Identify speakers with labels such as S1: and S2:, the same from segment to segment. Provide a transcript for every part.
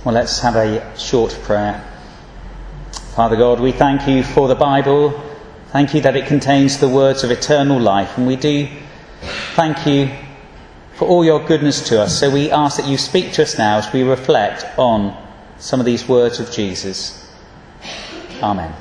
S1: Well, let's have a short prayer. Father God, we thank you for the Bible. Thank you that it contains the words of eternal life. And we do thank you for all your goodness to us. So we ask that you speak to us now as we reflect on some of these words of Jesus. Amen.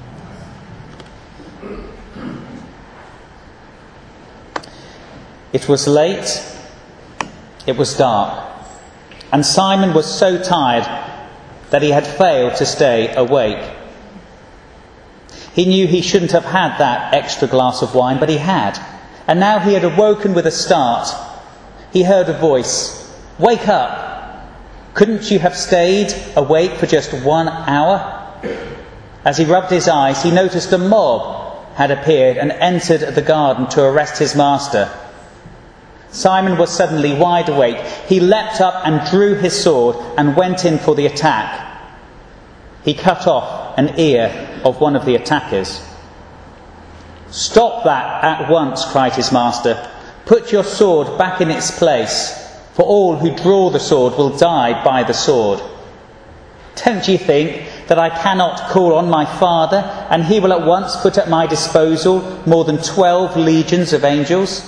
S1: It was late. It was dark. And Simon was so tired that he had failed to stay awake. He knew he shouldn't have had that extra glass of wine, but he had. And now he had awoken with a start. He heard a voice. "Wake up! Couldn't you have stayed awake for just 1 hour?" As he rubbed his eyes, he noticed a mob had appeared and entered the garden to arrest his master. Simon was suddenly wide awake. He leapt up and drew his sword and went in for the attack. He cut off an ear of one of the attackers. "Stop that at once," cried his master. "Put your sword back in its place, for all who draw the sword will die by the sword. Don't you think that I cannot call on my Father, and he will at once put at my disposal more than 12 legions of angels?"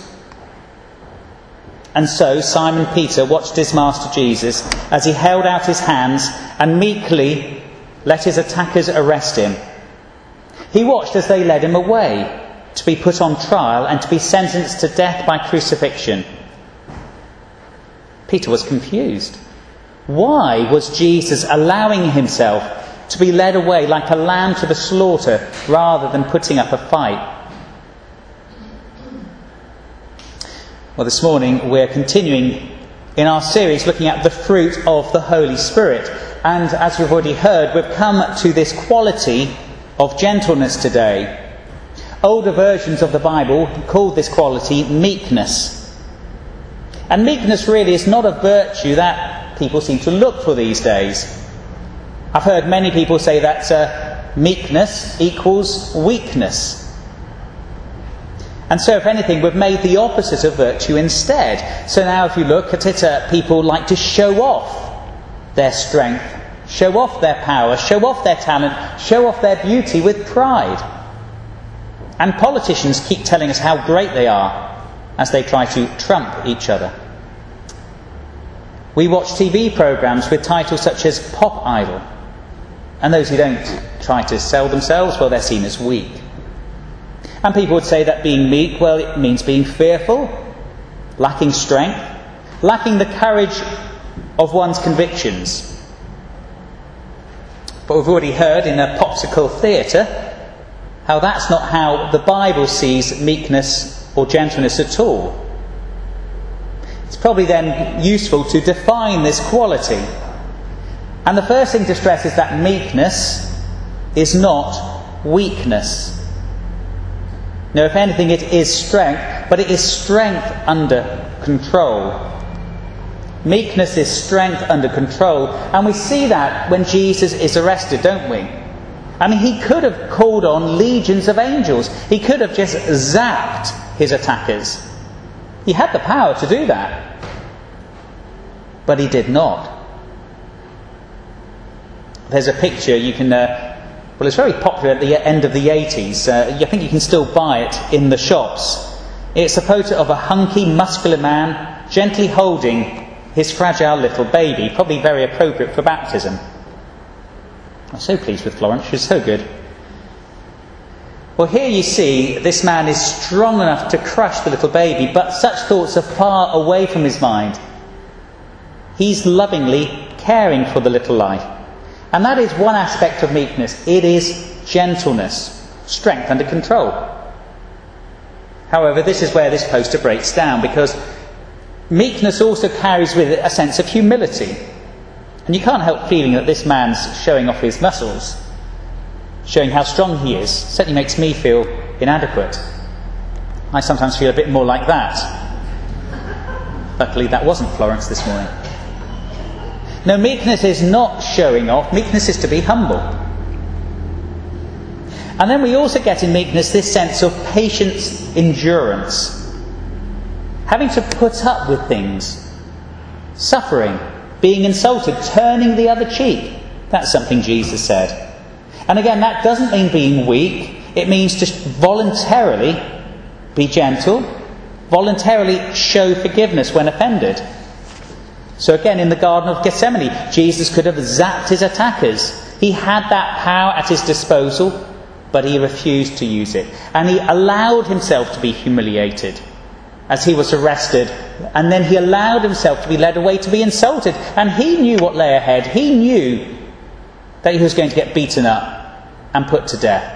S1: And so Simon Peter watched his master Jesus as he held out his hands and meekly let his attackers arrest him. He watched as they led him away to be put on trial and to be sentenced to death by crucifixion. Peter was confused. Why was Jesus allowing himself to be led away like a lamb to the slaughter rather than putting up a fight? Well, this morning we're continuing in our series looking at the fruit of the Holy Spirit. And as we've already heard, we've come to this quality of gentleness today. Older versions of the Bible called this quality meekness. And meekness really is not a virtue that people seem to look for these days. I've heard many people say that meekness equals weakness. And so, if anything, we've made the opposite of virtue instead. So now if you look at it, people like to show off their strength, show off their power, show off their talent, show off their beauty with pride. And politicians keep telling us how great they are as they try to trump each other. We watch TV programmes with titles such as Pop Idol. And those who don't try to sell themselves, well, they're seen as weak. And people would say that being meek, well, it means being fearful, lacking strength, lacking the courage of one's convictions. But we've already heard in a Popsicle Theatre how that's not how the Bible sees meekness or gentleness at all. It's probably then useful to define this quality. And the first thing to stress is that meekness is not weakness. No, if anything, it is strength, but it is strength under control. Meekness is strength under control, and we see that when Jesus is arrested, don't we? I mean, he could have called on legions of angels. He could have just zapped his attackers. He had the power to do that. But he did not. There's a picture you can... Well, it's very popular at the end of the 80s. I think you can still buy it in the shops. It's a photo of a hunky, muscular man gently holding his fragile little baby, probably very appropriate for baptism. I'm so pleased with Florence, she's so good. Well, here you see this man is strong enough to crush the little baby, but such thoughts are far away from his mind. He's lovingly caring for the little life. And that is one aspect of meekness. It is gentleness, strength under control. However, this is where this poster breaks down, because meekness also carries with it a sense of humility. And you can't help feeling that this man's showing off his muscles, showing how strong he is. Certainly makes me feel inadequate. I sometimes feel a bit more like that. Luckily, that wasn't Florence this morning. No, meekness is not showing off. Meekness is to be humble. And then we also get in meekness this sense of patience, endurance. Having to put up with things, suffering, being insulted, turning the other cheek. That's something Jesus said. And again, that doesn't mean being weak. It means just voluntarily be gentle, voluntarily show forgiveness when offended. So again, in the Garden of Gethsemane, Jesus could have zapped his attackers. He had that power at his disposal, but he refused to use it. And he allowed himself to be humiliated as he was arrested. And then he allowed himself to be led away to be insulted. And he knew what lay ahead. He knew that he was going to get beaten up and put to death.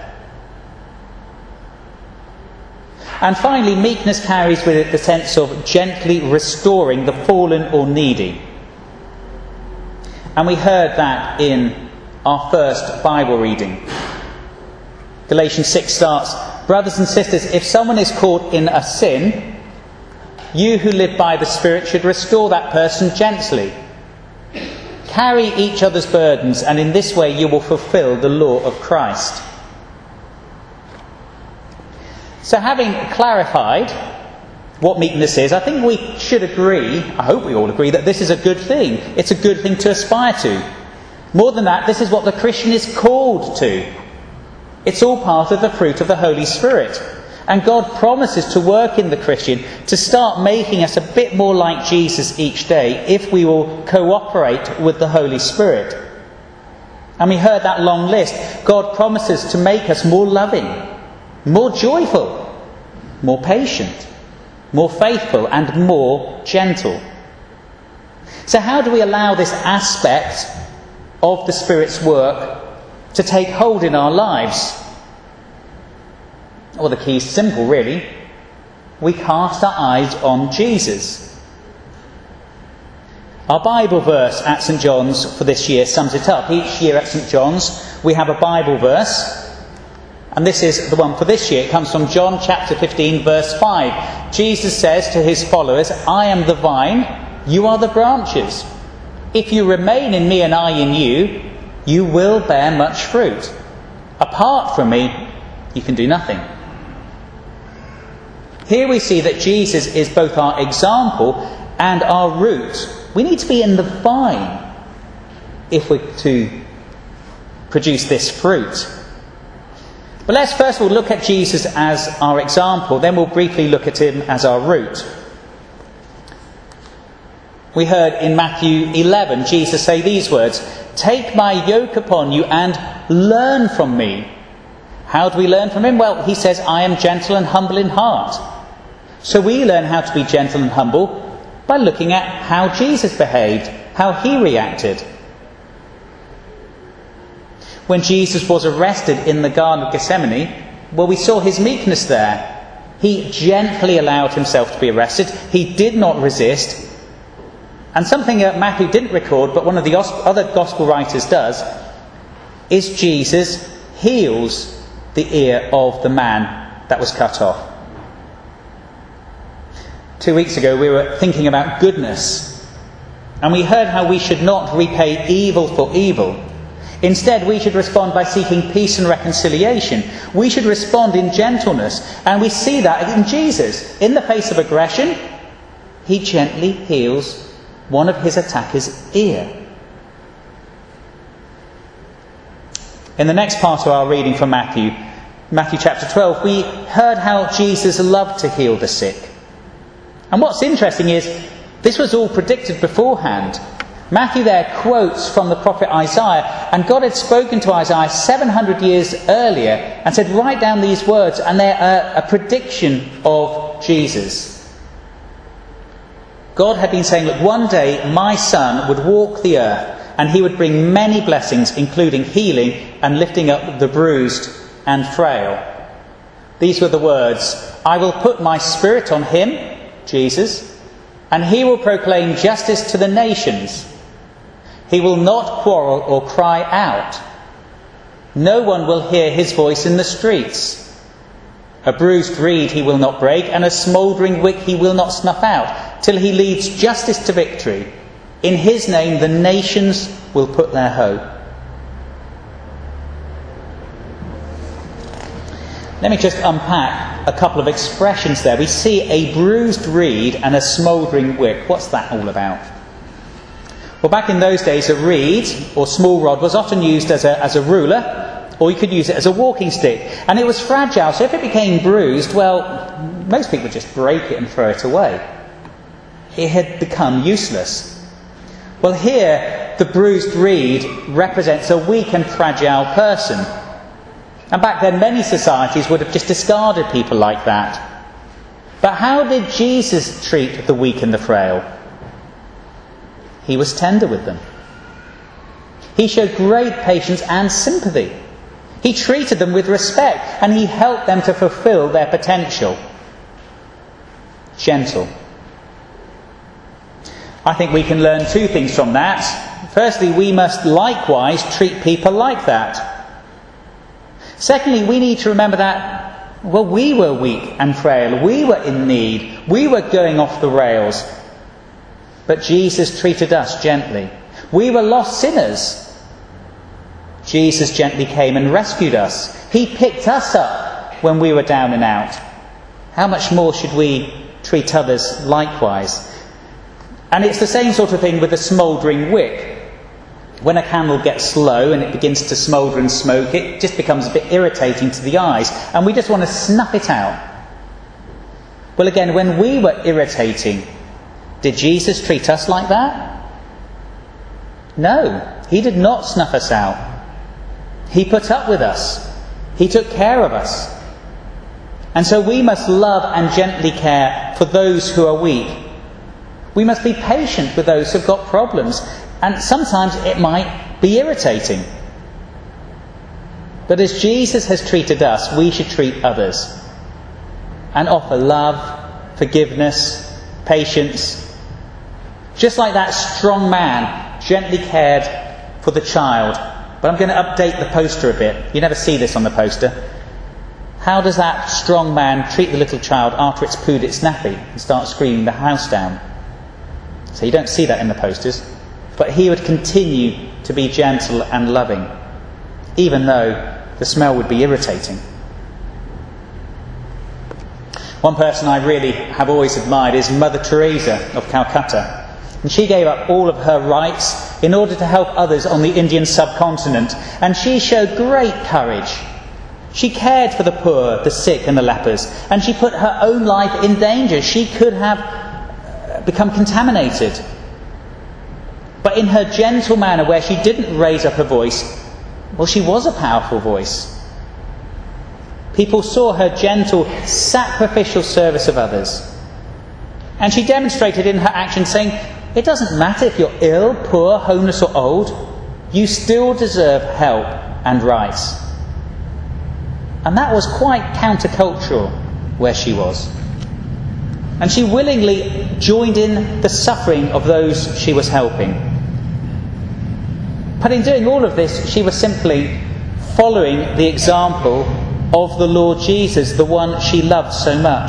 S1: And finally, meekness carries with it the sense of gently restoring the fallen or needy. And we heard that in our first Bible reading. Galatians 6 starts, "Brothers and sisters, if someone is caught in a sin, you who live by the Spirit should restore that person gently. Carry each other's burdens, and in this way you will fulfill the law of Christ." So having clarified what meekness is, I think we should agree, I hope we all agree, that this is a good thing. It's a good thing to aspire to. More than that, this is what the Christian is called to. It's all part of the fruit of the Holy Spirit. And God promises to work in the Christian to start making us a bit more like Jesus each day if we will cooperate with the Holy Spirit. And we heard that long list. God promises to make us more loving, more joyful, more patient, more faithful, and more gentle. So how do we allow this aspect of the Spirit's work to take hold in our lives? Well, the key is simple, really. We cast our eyes on Jesus. Our Bible verse at St. John's for this year sums it up. Each year at St. John's we have a Bible verse, and this is the one for this year. It comes from John chapter 15 verse 5. Jesus says to his followers, "I am the vine, you are the branches. If you remain in me and I in you, you will bear much fruit. Apart from me, you can do nothing." Here we see that Jesus is both our example and our root. We need to be in the vine if we're to produce this fruit. But let's first of all look at Jesus as our example, then we'll briefly look at him as our root. We heard in Matthew 11 Jesus say these words, "Take my yoke upon you and learn from me." How do we learn from him? Well, he says, "I am gentle and humble in heart." So we learn how to be gentle and humble by looking at how Jesus behaved, how he reacted. When Jesus was arrested in the Garden of Gethsemane, well, we saw his meekness there. He gently allowed himself to be arrested. He did not resist. And something that Matthew didn't record, but one of the other gospel writers does, is Jesus heals the ear of the man that was cut off. 2 weeks ago we were thinking about goodness, and we heard how we should not repay evil for evil. Instead, we should respond by seeking peace and reconciliation. We should respond in gentleness, and we see that in Jesus. In the face of aggression, he gently heals one of his attacker's ear. In the next part of our reading from Matthew chapter 12, we heard how Jesus loved to heal the sick. And what's interesting is, this was all predicted beforehand. Matthew there quotes from the prophet Isaiah, and God had spoken to Isaiah 700 years earlier and said, write down these words, and they're a prediction of Jesus. God had been saying, look, one day my son would walk the earth, and he would bring many blessings, including healing and lifting up the bruised and frail. These were the words, I will put my spirit on him, Jesus, and he will proclaim justice to the nations. He will not quarrel or cry out. No one will hear his voice in the streets. A bruised reed he will not break, and a smouldering wick he will not snuff out, till he leads justice to victory. In his name the nations will put their hope. Let me just unpack a couple of expressions there. We see a bruised reed and a smouldering wick. What's that all about? Well, back in those days, a reed or small rod was often used as a ruler, or you could use it as a walking stick. And it was fragile, so if it became bruised, well, most people would just break it and throw it away. It had become useless. Well, here, the bruised reed represents a weak and fragile person. And back then, many societies would have just discarded people like that. But how did Jesus treat the weak and the frail? He was tender with them. He showed great patience and sympathy. He treated them with respect, and he helped them to fulfill their potential. Gentle. I think we can learn two things from that. Firstly, we must likewise treat people like that. Secondly, we need to remember that, well, we were weak and frail. We were in need. We were going off the rails. But Jesus treated us gently. We were lost sinners. Jesus gently came and rescued us. He picked us up when we were down and out. How much more should we treat others likewise? And it's the same sort of thing with a smouldering wick. When a candle gets low and it begins to smoulder and smoke, it just becomes a bit irritating to the eyes, and we just want to snuff it out. Well, again, when we were irritating, did Jesus treat us like that? No, he did not snuff us out. He put up with us. He took care of us. And so we must love and gently care for those who are weak. We must be patient with those who've got problems. And sometimes it might be irritating. But as Jesus has treated us, we should treat others. And offer love, forgiveness, patience. Just like that strong man gently cared for the child. But I'm going to update the poster a bit. You never see this on the poster. How does that strong man treat the little child after it's pooed its nappy and starts screaming the house down? So you don't see that in the posters. But he would continue to be gentle and loving, even though the smell would be irritating. One person I really have always admired is Mother Teresa of Calcutta. And she gave up all of her rights in order to help others on the Indian subcontinent. And she showed great courage. She cared for the poor, the sick and the lepers. And she put her own life in danger. She could have become contaminated. But in her gentle manner, where she didn't raise up her voice, well, she was a powerful voice. People saw her gentle, sacrificial service of others. And she demonstrated in her action, saying, it doesn't matter if you're ill, poor, homeless or old, you still deserve help and rights. And that was quite countercultural where she was. And she willingly joined in the suffering of those she was helping. But in doing all of this, she was simply following the example of the Lord Jesus, the one she loved so much.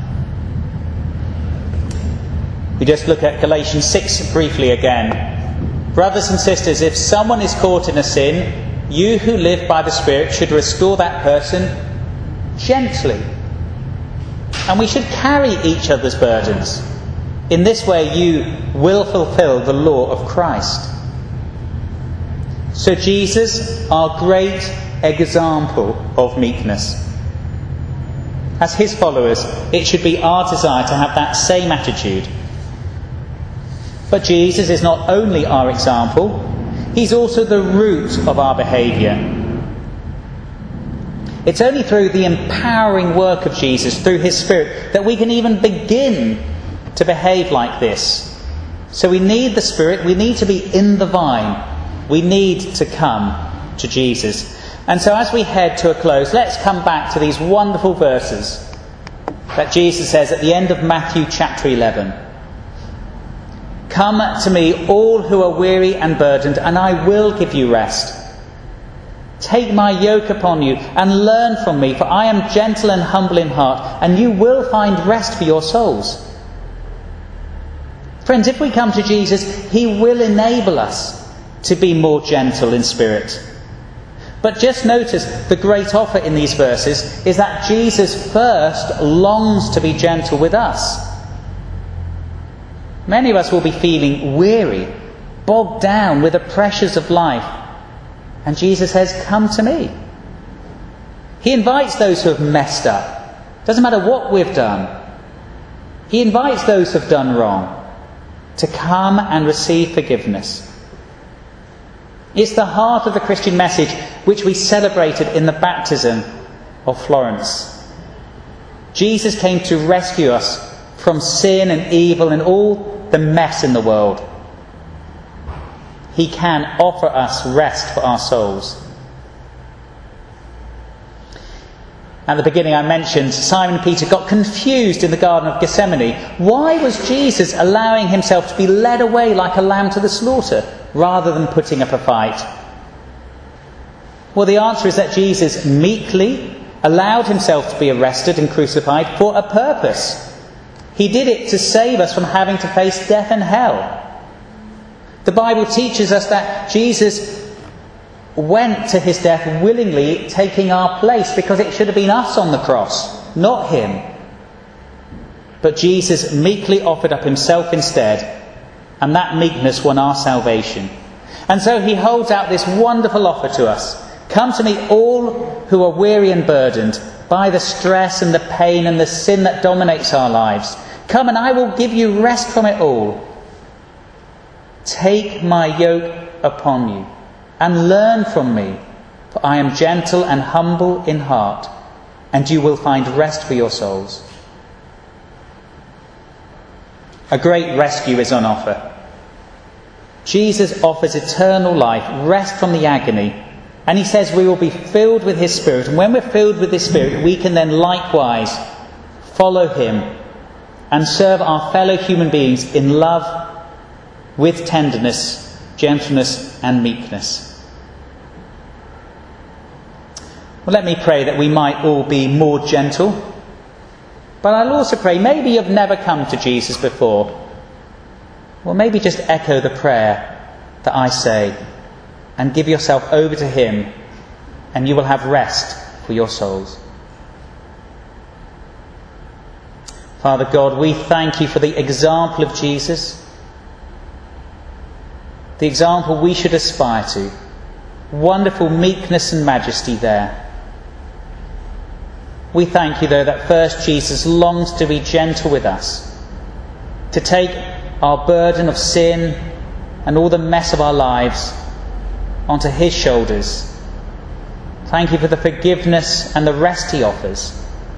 S1: We just look at Galatians 6 briefly again. Brothers and sisters, if someone is caught in a sin, you who live by the Spirit should restore that person gently. And we should carry each other's burdens. In this way you will fulfill the law of Christ. So Jesus, our great example of meekness. As his followers, it should be our desire to have that same attitude. But Jesus is not only our example, he's also the root of our behaviour. It's only through the empowering work of Jesus, through his Spirit, that we can even begin to behave like this. So we need the Spirit, we need to be in the vine, we need to come to Jesus. And so as we head to a close, let's come back to these wonderful verses that Jesus says at the end of Matthew chapter 11. Come to me, all who are weary and burdened, and I will give you rest. Take my yoke upon you and learn from me, for I am gentle and humble in heart, and you will find rest for your souls. Friends, if we come to Jesus, he will enable us to be more gentle in spirit. But just notice the great offer in these verses is that Jesus first longs to be gentle with us. Many of us will be feeling weary bogged down with the pressures of life. And Jesus says, come to me. He invites those who have messed up. Doesn't matter what we've done. He invites those who have done wrong to come and receive forgiveness. It's the heart of the Christian message which we celebrated in the baptism of Florence. Jesus came to rescue us from sin and evil and all the mess in the world. He can offer us rest for our souls. At the beginning I mentioned Simon Peter got confused in the Garden of Gethsemane. Why was Jesus allowing himself to be led away like a lamb to the slaughter rather than putting up a fight? Well, the answer is that Jesus meekly allowed himself to be arrested and crucified for a purpose. He did it to save us from having to face death and hell. The Bible teaches us that Jesus went to his death willingly, taking our place, because it should have been us on the cross, not him. But Jesus meekly offered up himself instead, and that meekness won our salvation. And so he holds out this wonderful offer to us. Come to me, all who are weary and burdened by the stress and the pain and the sin that dominates our lives. Come and I will give you rest from it all. Take my yoke upon you and learn from me, for I am gentle and humble in heart, and you will find rest for your souls. A great rescue is on offer. Jesus offers eternal life, rest from the agony, and he says we will be filled with his Spirit. And when we're filled with his Spirit, we can then likewise follow him and serve our fellow human beings in love, with tenderness, gentleness and meekness. Well, let me pray that we might all be more gentle. But I'll also pray, maybe you've never come to Jesus before. Well, maybe just echo the prayer that I say and give yourself over to him, and you will have rest for your souls. Father God, we thank you for the example of Jesus, the example we should aspire to. Wonderful meekness and majesty there. We thank you, though, that first Jesus longs to be gentle with us, to take our burden of sin and all the mess of our lives onto his shoulders. Thank you for the forgiveness and the rest he offers.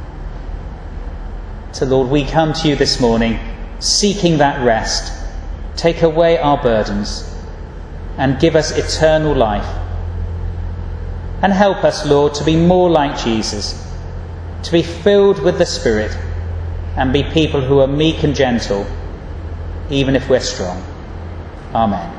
S1: So, Lord, we come to you this morning seeking that rest. Take away our burdens and give us eternal life. And help us, Lord, to be more like Jesus, to be filled with the Spirit and be people who are meek and gentle, even if we're strong. Amen.